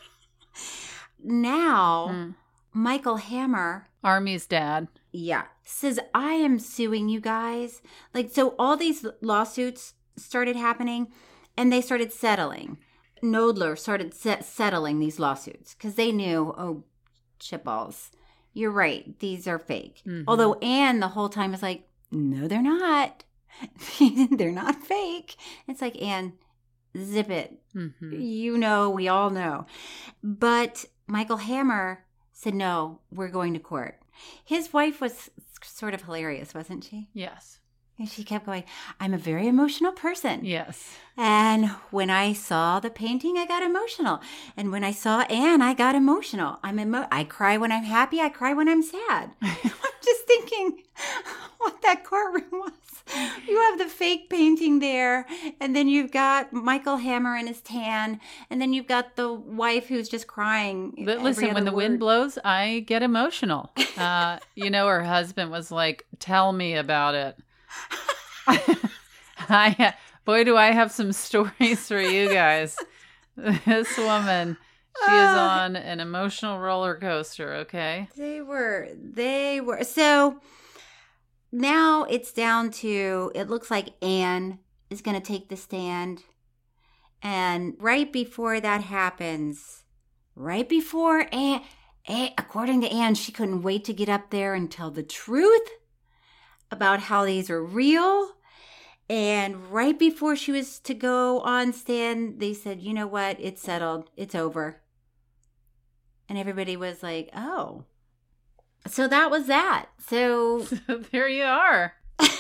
now, Mm. Michael Hammer, Armie's dad. yeah, says, I am suing you guys. Like, so all these lawsuits started happening and they started settling. Knoedler started set- settling these lawsuits because they knew, oh, shitballs, you're right. These are fake. Mhm. Although Anne the whole time is like, no, they're not. They're not fake. It's like, Anne, zip it. Mm-hmm. You know, we all know. But Michael Hammer said, no, we're going to court. His wife was sort of hilarious, wasn't she? Yes. And she kept going, I'm a very emotional person. Yes. And when I saw the painting, I got emotional. And when I saw Anne, I got emotional. I'm emo- I cry when I'm happy. I cry when I'm sad. I'm just thinking what that courtroom was. You have the fake painting there, and then you've got Michael Hammer in his tan, and then you've got the wife who's just crying. But listen, when the word. wind blows, I get emotional. Uh, you know, her husband was like, tell me about it. I boy, do I have some stories for you guys. This woman, she is on an emotional roller coaster. Okay, they were, they were. So now it's down to. It looks like Anne is going to take the stand, and right before that happens, right before Anne, Anne, according to Anne, she couldn't wait to get up there and tell the truth about how these are real. And right before she was to go on stand, they said, you know what? It's settled. It's over. And everybody was like, oh. So that was that. So, so there you are.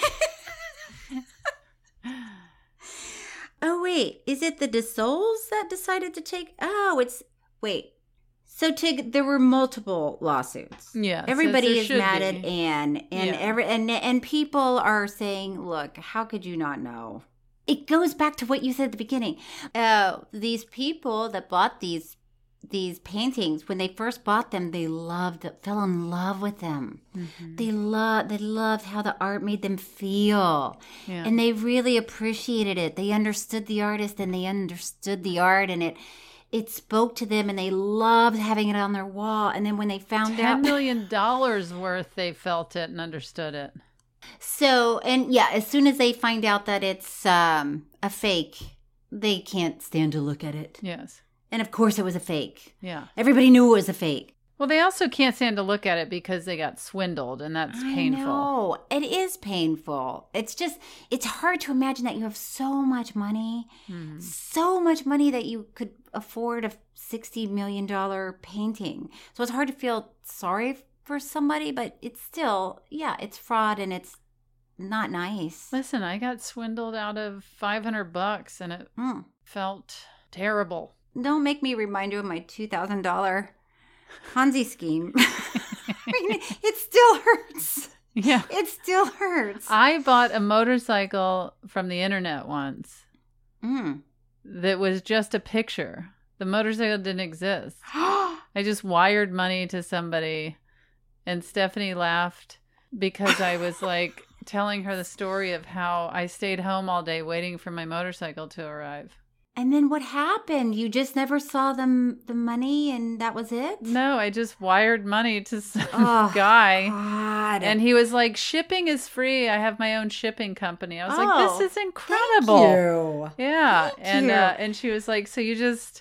Oh, wait. Is it the DeSouls that decided to take? Oh, it's, wait. So Tig, there were multiple lawsuits. Yeah, everybody is mad be. at Anne, and yeah. every and and people are saying, "Look, how could you not know?" It goes back to what you said at the beginning. Uh, these people that bought these these paintings, when they first bought them, they loved, fell in love with them. Mm-hmm. They loved, they loved how the art made them feel, yeah. and they really appreciated it. They understood the artist, and they understood the art, and it. It spoke to them, and they loved having it on their wall. And then when they found ten out... ten million dollars worth, they felt it and understood it. So, and yeah, as soon as they find out that it's um, a fake, they can't stand to look at it. Yes. And of course it was a fake. Yeah. Everybody knew it was a fake. Well, they also can't stand to look at it because they got swindled, and that's painful. No, it is painful. It's just, it's hard to imagine that you have so much money, mm-hmm. so much money that you could afford a sixty million dollars painting. So it's hard to feel sorry for somebody, but it's still, yeah, it's fraud, and it's not nice. Listen, I got swindled out of five hundred bucks, and it mm. felt terrible. Don't make me remind you of my two thousand dollars Ponzi scheme. I mean, it still hurts. Yeah. It still hurts. I bought a motorcycle from the internet once. Mm. That was just a picture. The motorcycle didn't exist. I just wired money to somebody, and Stephanie laughed because I was like telling her the story of how I stayed home all day waiting for my motorcycle to arrive. And then what happened? You just never saw them the money, and that was it? No, I just wired money to some oh, guy. God. And he was like, shipping is free. I have my own shipping company. I was oh, like, this is incredible. Thank you. Yeah. Thank and you. Uh, and she was like, so you just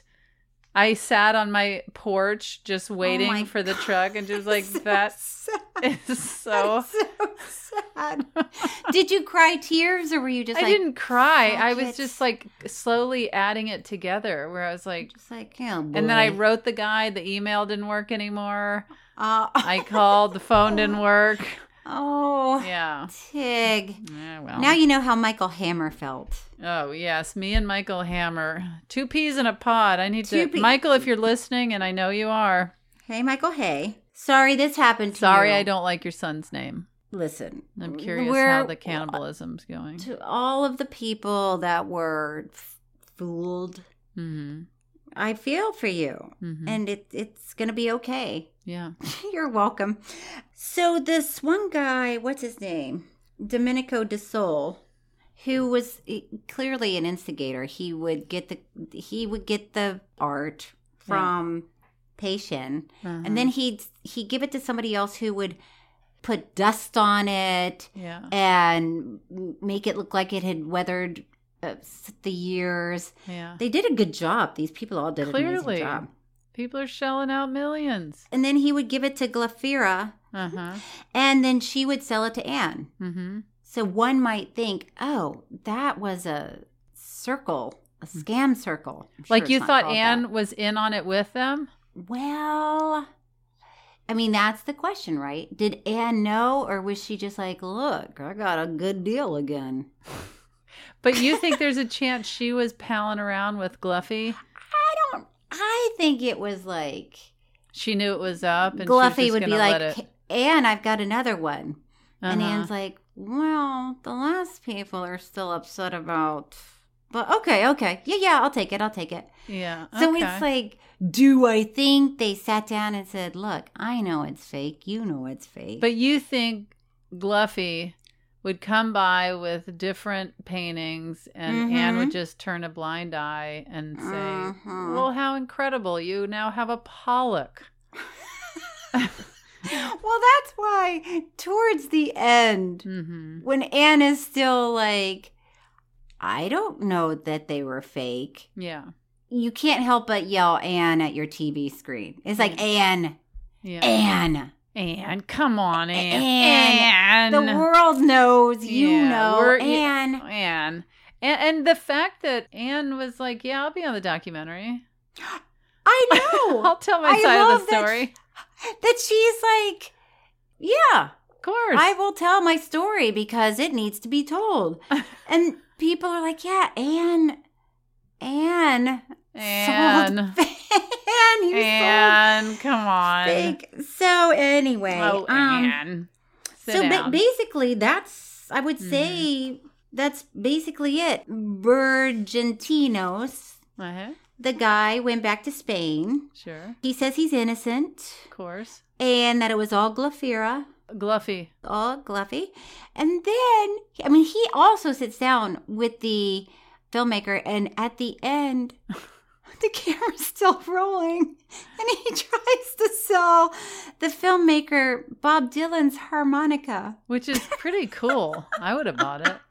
I sat on my porch just waiting oh for the God. truck, and she was like, so that sad. is so so sad. Did you cry tears, or were you just I like, didn't cry. fuck I was it? just like slowly adding it together, where I was like, just like, oh boy. and then I wrote the guy, the email didn't work anymore. Uh, I called, the phone didn't work. Oh, Yeah. Tig. Yeah, well. Now you know how Michael Hammer felt. Oh, yes. Me and Michael Hammer. Two peas in a pod. I need Two to. pe- Michael, if you're listening, and I know you are. Hey, Michael. Hey. Sorry this happened to Sorry, you. I don't like your son's name. Listen. I'm curious we're- how the cannibalism's going. To all of the people that were f- fooled, Mm-hmm. I feel for you. Mm-hmm. And it it's going to be okay. Yeah. You're welcome. So this one guy, what's his name? Domenico De Sol, who was clearly an instigator. He would get the he would get the art from yeah. Patian, uh-huh. and then he'd he'd give it to somebody else who would put dust on it Yeah. and make it look like it had weathered uh, the years. Yeah. They did a good job. These people all did an Clearly. amazing job. People are shelling out millions. And then he would give it to Glafira, Uh-huh. and then she would sell it to Anne. Mm-hmm. So one might think, oh, that was a circle, a scam circle. I'm Like sure you it's not thought called Anne that. was in on it with them? Well, I mean, that's the question, right? Did Anne know, or was she just like, look, I got a good deal again? But you think there's a chance she was palling around with Gluffy? I don't, I think it was like... She knew it was up, and Gluffy she was would be like, it... Anne, I've got another one. Uh-huh. And Anne's like, well, the last people are still upset about... But okay, okay. Yeah, yeah, I'll take it. I'll take it. Yeah. So okay. it's like, do I think they sat down and said, look, I know it's fake. You know it's fake. But you think Gluffy would come by with different paintings and mm-hmm. Anne would just turn a blind eye and say, mm-hmm. well, how incredible. You now have a Pollock. Well, that's why towards the end, mm-hmm. when Anne is still like, I don't know that they were fake. Yeah. You can't help but yell Anne at your T V screen. It's like, yeah. Anne. Yeah. Anne. Anne. Come on, Anne. Anne. Anne. The world knows. You yeah, know. Anne. Anne. And, and the fact that Anne was like, yeah, I'll be on the documentary. I know. I'll tell my I side love of the story. That, that she's like, yeah. Of course. I will tell my story because it needs to be told. And people are like, yeah, Anne, Anne, Anne, sold Anne, you Anne, sold come on. Fake. So anyway, oh, um, Anne, Sit so down. ba- basically, that's I would Mm-hmm. say that's basically it. Bergentinos, uh-huh. the guy, went back to Spain. Sure, he says he's innocent, of course, and that it was all Glafira. Gluffy. All Gluffy. And then, I mean, he also sits down with the filmmaker, and at the end, the camera's still rolling, and he tries to sell the filmmaker Bob Dylan's harmonica. Which is pretty cool. I would have bought it.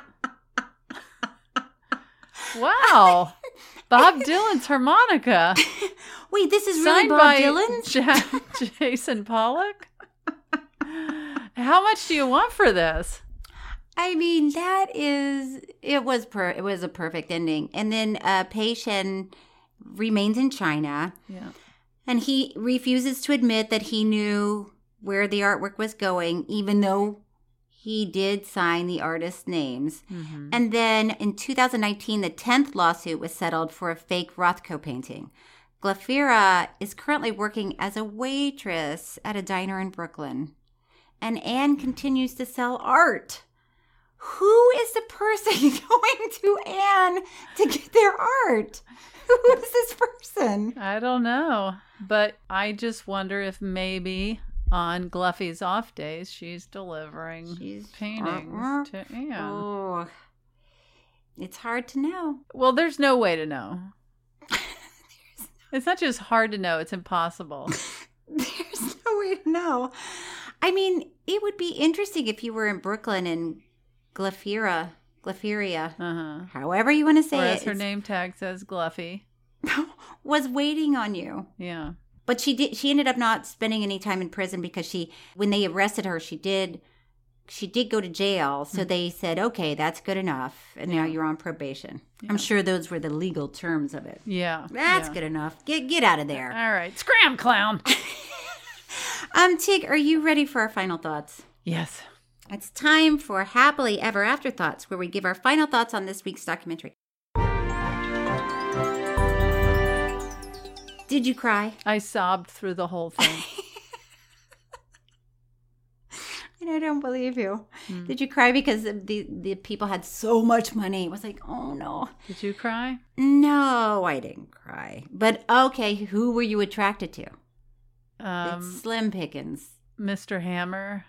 Wow. Bob Dylan's harmonica. Wait, this is Signed really Bob by Dylan? Ja- Jason Pollock? How much do you want for this? I mean, that is, it was per, it was a perfect ending. And then uh, Pei Shen remains in China. Yeah. And he refuses to admit that he knew where the artwork was going, even though he did sign the artists' names. Mm-hmm. And then in two thousand nineteen, the tenth lawsuit was settled for a fake Rothko painting. Glafira is currently working as a waitress at a diner in Brooklyn. And Anne continues to sell art. Who is the person going to Anne to get their art? Who is this person? I don't know. But I just wonder if maybe on Gluffy's off days, she's delivering she's paintings uh, to Anne. Oh, it's hard to know. Well, there's no way to know. It's not just hard to know, it's impossible. There's no way to know. I mean, it would be interesting if you were in Brooklyn and Glafira, Glafiria, uh-huh. however you want to say or it. as her name tag says, Gluffy. Was waiting on you. Yeah. But she did. She ended up not spending any time in prison because she, when they arrested her, she did, she did go to jail. So mm-hmm. they said, okay, that's good enough. And yeah. now you're on probation. Yeah. I'm sure those were the legal terms of it. Yeah. That's yeah. good enough. Get get out of there. All right. Scram, clown. um, Tig, are you ready for our final thoughts? Yes. It's time for Happily Ever After Thoughts, where we give our final thoughts on this week's documentary. Did you cry? I sobbed through the whole thing. And I don't believe you. Mm. Did you cry because the, the people had so much money? It was like, oh no. Did you cry? No, I didn't cry. But okay, who were you attracted to? Um, it's Slim Pickens. Mister Hammer.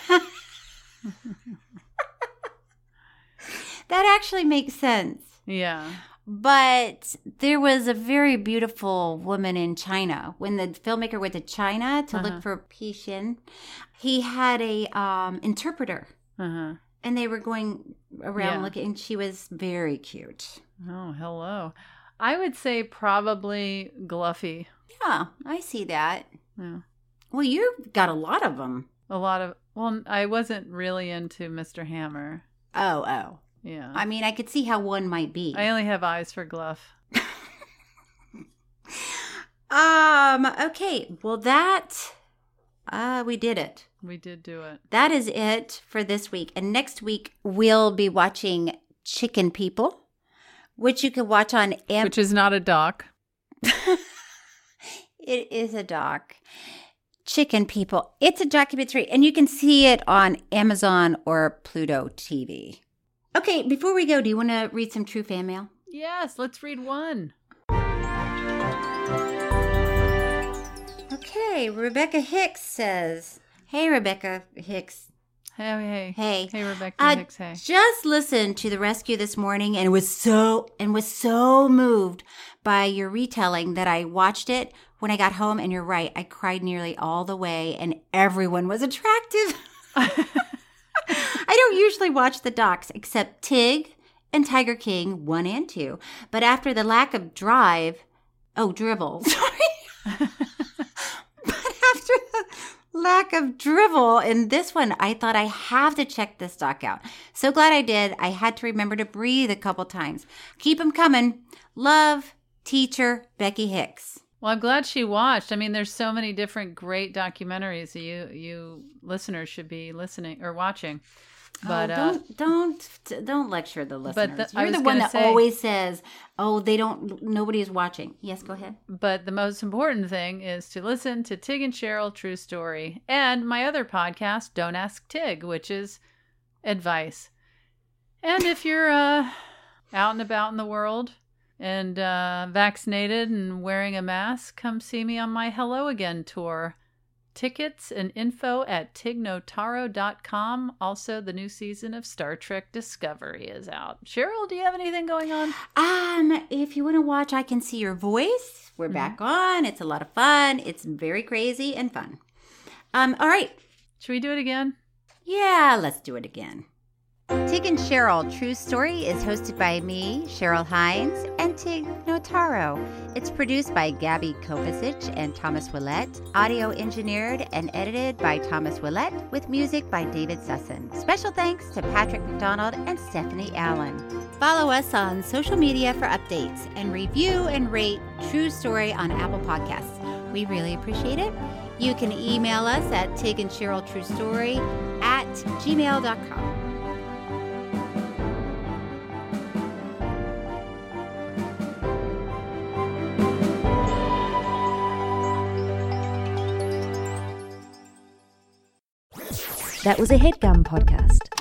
That actually makes sense. Yeah. But there was a very beautiful woman in China. When the filmmaker went to China to uh-huh. look for Pei Shen, he had a um, interpreter. Uh-huh. And they were going around yeah. looking, and she was very cute. Oh, hello. I would say probably Gluffy. Yeah, I see that. Yeah. Well, you've got a lot of them. A lot of, well, I wasn't really into Mister Hammer. Oh, oh. Yeah. I mean, I could see how one might be. I only have eyes for Gluff. um, okay. Well, that Ah, uh, we did it. We did do it. That is it for this week. And next week, we'll be watching Chicken People, which you can watch on... Am- which is not a doc. It is a doc. Chicken People. It's a documentary, and you can see it on Amazon or Pluto T V. Okay, before we go, do you want to read some true fan mail? Yes, let's read one. Okay, Rebecca Hicks says, hey, Rebecca Hicks. Hey, hey. Hey. Hey, Rebecca I Hicks, hey. Just listened to The Rescue this morning and was so and was so moved by your retelling that I watched it when I got home, and you're right, I cried nearly all the way, and everyone was attractive. I don't usually watch the docs except Tig and Tiger King one and two, but after the lack of drive, oh, drivel, sorry. But after the lack of drivel in this one, I thought I have to check this doc out. So glad I did. I had to remember to breathe a couple times. Keep them coming. Love, teacher, Becky Hicks. Well, I'm glad she watched. I mean, there's so many different great documentaries that you you listeners should be listening or watching. But oh, don't uh, don't don't lecture the listeners. But the, You're the one that say, always says, "Oh, they don't. Nobody is watching." Yes, go ahead. But the most important thing is to listen to Tig and Cheryl True Story and my other podcast, Don't Ask Tig, which is advice. And if you're uh, out and about in the world and uh, vaccinated and wearing a mask, come see me on my Hello Again tour. Tickets and info at tig notaro dot com. Also, the new season of Star Trek Discovery is out. Cheryl, do you have anything going on? Um, if you want to watch I Can See Your Voice, we're mm-hmm. back on. It's a lot of fun. It's very crazy and fun. Um, all right. Should we do it again? Yeah, let's do it again. Tig and Cheryl True Story is hosted by me, Cheryl Hines, and Tig Notaro. It's produced by Gabby Kovacic and Thomas Willett, audio engineered and edited by Thomas Willett, with music by David Sussin. Special thanks to Patrick McDonald and Stephanie Allen. Follow us on social media for updates, and review and rate True Story on Apple Podcasts. We really appreciate it. You can email us at Tig and Cheryl True Story at gmail dot com. That was a HeadGum podcast.